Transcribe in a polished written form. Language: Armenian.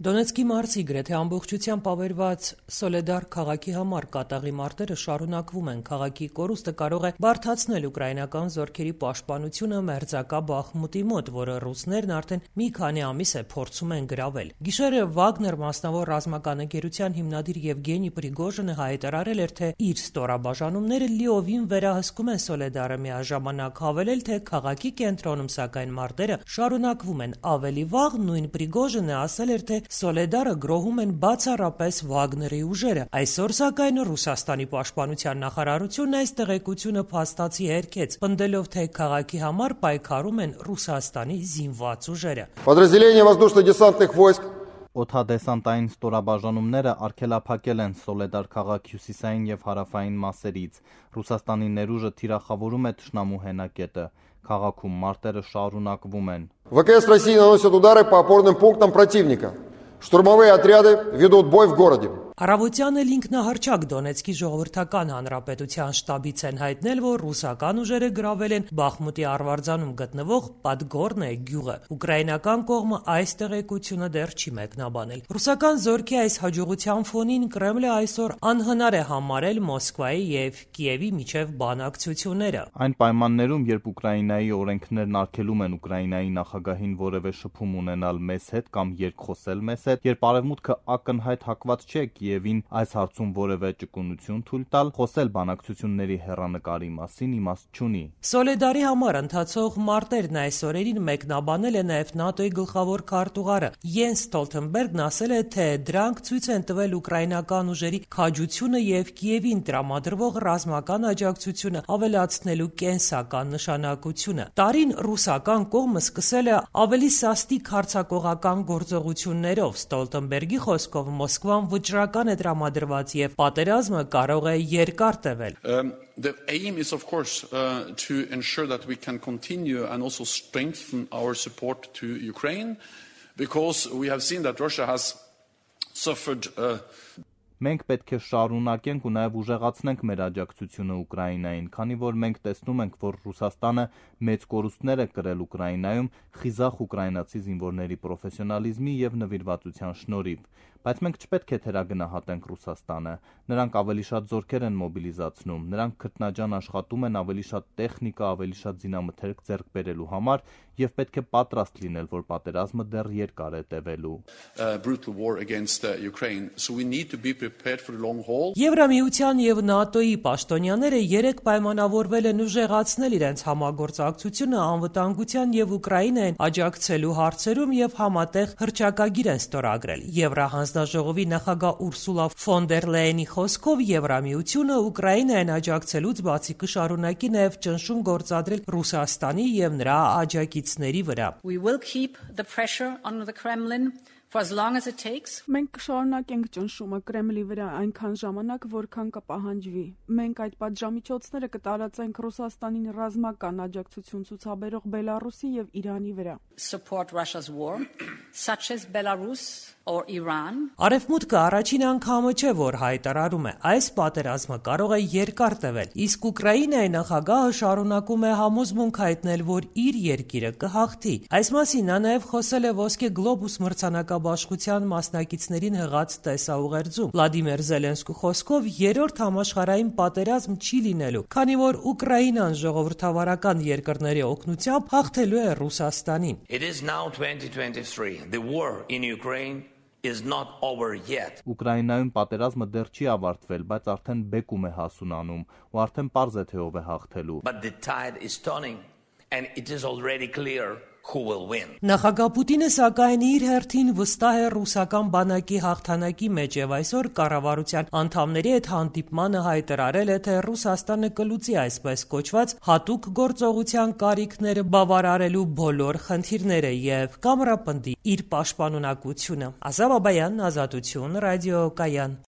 Դոնեցկի մարզի գրեթե ամբողջությամբ ավերված Սոլեդար քաղաքի համար կատաղի մարտերը շարունակվում են։ Քաղաքի կորուստը կարող է բարդացնել ուկրաինական զորքերի պաշտպանությունը մերձակա Բախմուտի մոտ, որը ռուսներն արդեն մի քանի ամիս է փորձում են գրավել։ Գիշերը Վագներ մասնավոր ռազմական ընկերության հիմնադիր Եվգենի Պրիգոժինը հայտարարել էր, թե իր ստորաբաժանումները լիովին վերահսկում են Սոլեդարը, միաժամանակ հավելել, թե քաղաքի կենտրոնում սակայն մարտերը շարունակվում են։ Ավելի վաղ նույն Պրիգոժինը ասել էր, թե Սոլեդարը գրոհում են բացառապես Վագների ուժերը։ Այսօր սակայն Ռուսաստանի պաշտպանության նախարարությունն այս տեղեկությունը փաստացի հերքեց, պնդելով, թե քաղաքի համար պայքարում են Ռուսաստանի զինված ուժերը։ Подразделения воздушно-десантных войск Օդադեսանտային ստորաբաժանումները արգելափակել են Սոլեդար քաղաք հյուսիսային և հարավային մասերից։ Ռուսաստանի ներուժը թիրախավորում է թշնամու հենակետը։ Քաղաքում մարտերը շարունակվում են։ ВКС России наносят удары по опорным пунктам противника. Штурмовые отряды ведут бой в городе. Առավոտյան էլ ինքնահռչակ Դոնեցկի ժողովրդական հանրապետության շտաբից են հայտնել, որ ռուսական ուժերը գրավել են Բախմուտի արվարձանում գտնվող Պատգորնե գյուղը։ Ուկրաինական կողմը այս տեղեկությունը դեռ չի մեկնաբանել։ Ռուսական զորքի այս հաջողության ֆոնին Կրեմլը այսօր անհնար է համարել Մոսկվայի եւ Կիևի միջև բանակցությունները։ Այն պայմաններում, երբ Ուկրաինայի օրենքներն արգելում են Ուկրաինայի նախագահին որևէ շփում ունենալ մեզ հետ կամ երկխոսել մեզ հետ, երբ արևմուտքը ակնհայտ հակված չէ Կիևին այս հարցում որևէ ճկունություն թույլ տալ, խոսել բանակցությունների հեռանկարի մասին իմաստ չունի։ Սոլեդարի համար ընթացող մարտերն այս օրերին մեկնաբանել է նաև ՆԱՏՕ-ի գլխավոր քարտուղարը Յենս Ստոլթենբերգն ասել է, թե դրանք ցույց են տվել ուկրաինական ուժերի քաջությունը եւ Կիևին տրամադրվող ռազմական աջակցությունը ավելացնելու կենսական նշանակությունը։ Տարին ռուսական կողմը սկսել է ավելի սաստիկ հարձակողական գործողություններով։ Ստոլթենբերգի խոսքով Մոսկվան վճռական է տրամադրված եւ պատերազմը կարող է երկար տևել։ The aim is, of course, to ensure that we can continue and also strengthen our support to Ukraine, because we have seen that Russia has suffered. Մենք պետք է շարունակենք ու նաև ուժեղացնենք մեր աջակցությունը Ուկրաինային, քանի որ մենք տեսնում ենք, որ Ռուսաստանը մեծ կորուստներ է կրել Ուկրաինայում խիզախ ուկրաինացի զինվորների պրոֆեսիոնալիզմի եւ նվիրվածության շնորհիվ։ Բայց մենք չպետք է թերագնահատենք Ռուսաստանը։ Նրանք ավելի շատ զորքեր են մոբիլիզացնում, նրանք քրտնաջան աշխատում են ավելի շատ տեխնիկա, ավելի շատ զինամթերք ձեռք բերելու համար եւ պետք է պատրաստ լինել, որ պատերազմը դեռ երկար է տևելու։ Brutal war against Ukraine, so we need to be prepared for the long haul. Եվրամիության եւ ՆԱՏՕ-ի պաշտոնյաները երեք պայմանավորվել են ուժեղացնել իրենց համագործակցությունը անվտանգության եւ Ուկրաինային աջակցելու հարցերում եւ համատեղ հռչակագիր են ստորագրել։ Եվրահանձնաժողովի նախագահ Ուրսուլա ֆոն դեր Լեյենի խոսքով Եվրամիությունը Ուկրաինային աջակցելուց բացի կշարունակի նաեւ ճնշում գործադրել Ռուսաստանի եւ նրա աջակիցների վրա։ We will keep the pressure on the Kremlin for as long as it takes. Մենք կշարունակենք ճնշումը Կրեմլի վրա այնքան ժամանակ, որքան կպահանջվի։ Մենք այդ պատժամիջոցները կտարածենք Ռուսաստանին ռազմական աջակցություն ցուցաբերող Բելարուսի եւ Իրանի վրա։ Support Russia's war, such as Belarus or Iran. Արևմուտքը առաջին անգամը չէ, որ հայտարարում է, այս պատերազմը կարող է երկար տևել, իսկ Ուկրաինայի նախագահը շարունակում է համոզմունք հայտնել, որ իր երկիրը կհաղթի։ Այս մասին նա նաև խոսել է Ոսկե գլոբուս մրցանակաբաշխության մասնակիցներին հղած տեսաուղերձում։ Վլադիմիր Զելենսկու խոսքով երրորդ համաշխարհային պատերազմ չի լինելու, քանի որ Ուկրաինան ժողովրդավարական երկրների օգնությամբ հաղթելու է Ռուսաստանին։ It is now 2023. The war in Ukraine is not over yet. Ուկրաինայում պատերազմը դեռ չի ավարտվել, բայց արդեն բեկում է հասունանում, ու արդեն պարզ է թե ով է հաղթելու։ But the tide is turning and it is already clear who will win. Նախագահ Պուտինը սակայն իր հերթին վստահ է ռուսական բանակի հաղթանակի մեջ եւ այսօր կառավարության անդամների հետ հանդիպմանը հայտարարել է, թե Ռուսաստանը կլուծի այսպես կոչված հատուկ գործողության կարիքները բավարարելու բոլոր խնդիրները եւ կամրապնդի իր պաշտպանունակությունը։ Ազատ Բաբայան, Ազատություն, ռադիո Կայան։